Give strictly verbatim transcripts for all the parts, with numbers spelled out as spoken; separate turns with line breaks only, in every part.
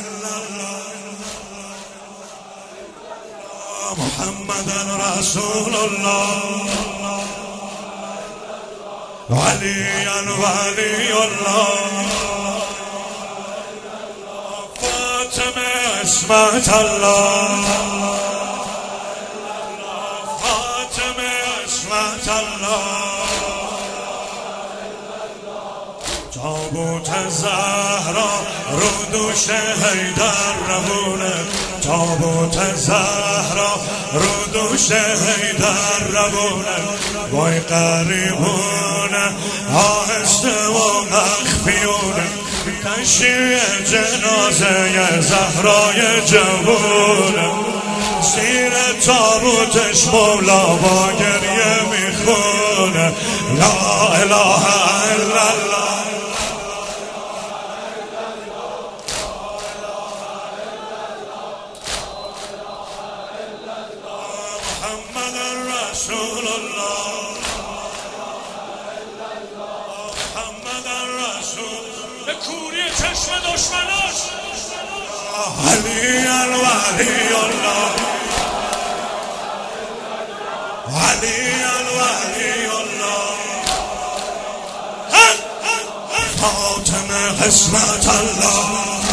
محمد رسول الله علي ولي الله فاطمه عصمت الله فاطمه عصمت الله تابوت زهرا رو دوش حیدر روونه تابوت زهرا رو دوش حیدر روونه وای قریبونه آهسته و مخفیونه تشییع جنازه زهرای جوونه زیر تابوتش مولا با گریه میخونه لا اله الا الله محمد رسول الله محمد رسول به کوری چشم دشمناش علی الولی الله علی الولی الله فاطمه قسمت الله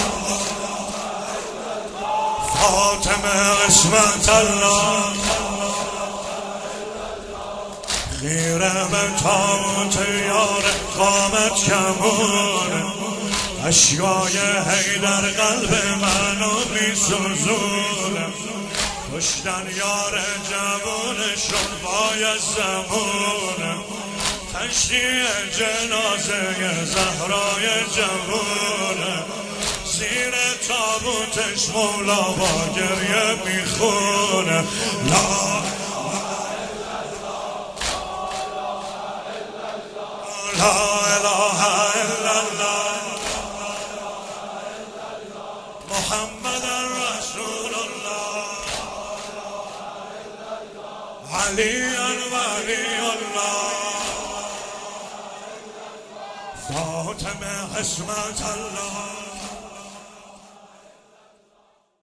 فاطمه قسمت الله خیره به تابوت یار قامت کمونه اشیای حیدر قلب منو میسوزونه کشتن یار جوونشون باید زمونه تشییع جنازه زهرای جوونه زیر تابوتش مولا با گریه میخونه لا لا اله الا الله محمد رسول الله علی ولی الله فاطمه عصمت الله